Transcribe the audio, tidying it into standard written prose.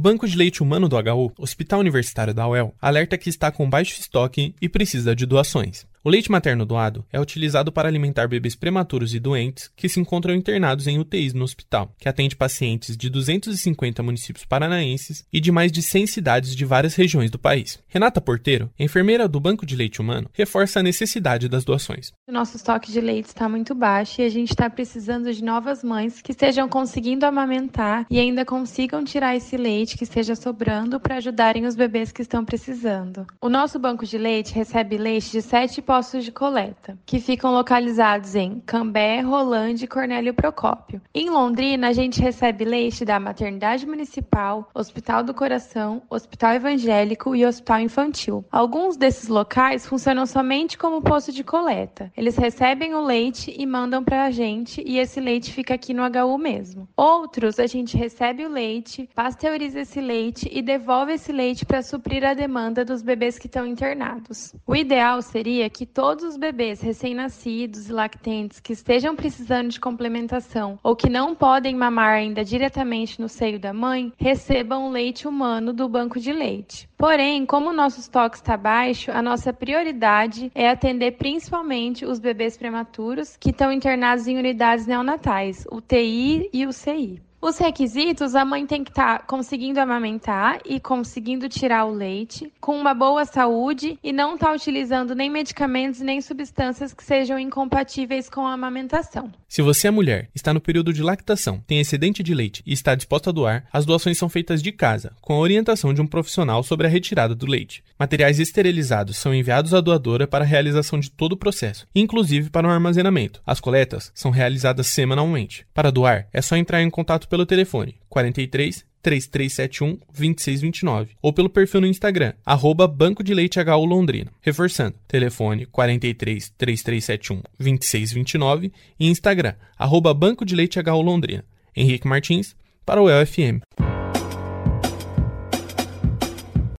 Banco de Leite Humano do HU, Hospital Universitário da UEL, alerta que está com baixo estoque e precisa de doações. O leite materno doado é utilizado para alimentar bebês prematuros e doentes que se encontram internados em UTIs no hospital, que atende pacientes de 250 municípios paranaenses e de mais de 100 cidades de várias regiões do país. Renata Porteiro, enfermeira do Banco de Leite Humano, reforça a necessidade das doações. O nosso estoque de leite está muito baixo e a gente está precisando de novas mães que estejam conseguindo amamentar e ainda consigam tirar esse leite que esteja sobrando para ajudarem os bebês que estão precisando. O nosso banco de leite recebe leite de 7 postos de coleta, que ficam localizados em Cambé, Rolândia e Cornélio Procópio. Em Londrina, a gente recebe leite da Maternidade Municipal, Hospital do Coração, Hospital Evangélico e Hospital Infantil. Alguns desses locais funcionam somente como posto de coleta. Eles recebem o leite e mandam para a gente e esse leite fica aqui no HU mesmo. Outros, a gente recebe o leite, pasteuriza esse leite e devolve esse leite para suprir a demanda dos bebês que estão internados. O ideal seria que todos os bebês recém-nascidos e lactentes que estejam precisando de complementação ou que não podem mamar ainda diretamente no seio da mãe, recebam o leite humano do banco de leite. Porém, como o nosso estoque está baixo, a nossa prioridade é atender principalmente os bebês prematuros que estão internados em unidades neonatais, UTI e UCI. Os requisitos, a mãe tem que estar conseguindo amamentar e conseguindo tirar o leite, com uma boa saúde e não estar utilizando nem medicamentos nem substâncias que sejam incompatíveis com a amamentação. Se você é mulher, está no período de lactação, tem excedente de leite e está disposta a doar, as doações são feitas de casa, com a orientação de um profissional sobre a retirada do leite. Materiais esterilizados são enviados à doadora para a realização de todo o processo, inclusive para o armazenamento. As coletas são realizadas semanalmente. Para doar, é só entrar em contato pelo telefone 43 3371 2629 ou pelo perfil no Instagram, Banco de Leite HU Londrina. Reforçando, telefone 43 3371 2629 e Instagram, Banco de Leite HU Londrina. Henrique Martins, para o UEL FM.